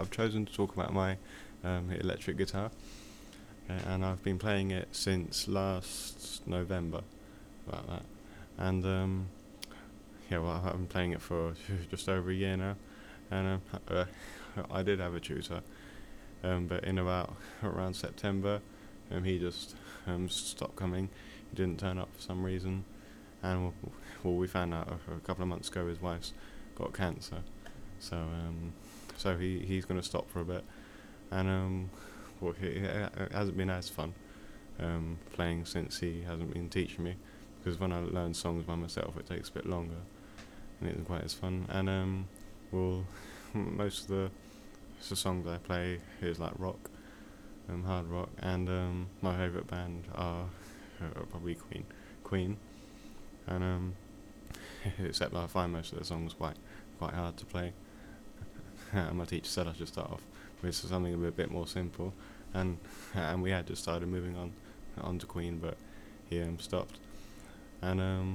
I've chosen to talk about my electric guitar, and I've been playing it since last November, about that. And yeah, well, I've been playing it for just over a year now, and I did have a tutor, but in about around September, he just stopped coming. He didn't turn up for some reason, and well, we found out a couple of months ago his wife's got cancer, so he's going to stop for a bit, and well, it hasn't been as fun playing since he hasn't been teaching me, because when I learn songs by myself it takes a bit longer and it isn't quite as fun. And well, most of the songs I play is like rock, hard rock, and my favourite band are probably Queen, and except I find most of the songs quite hard to play. And my teacher said I should start off with something a bit more simple, and we had just started moving on to Queen, but he stopped. And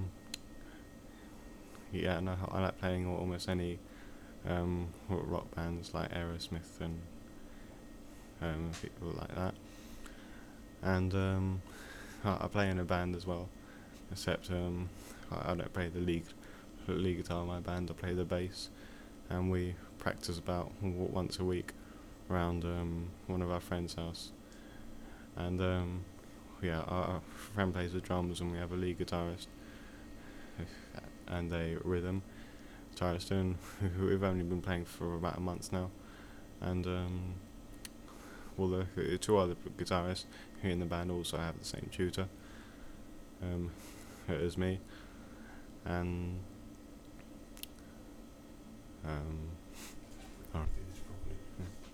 yeah, and I like playing almost any rock bands like Aerosmith and people like that. And I play in a band as well, except I don't play the lead guitar in my band. I play the bass, and we practice about once a week around one of our friends' house. And yeah, our friend plays the drums, and we have a lead guitarist and a rhythm guitarist, and we've only been playing for about a month now. And well, the two other guitarists here in the band also have the same tutor as me, and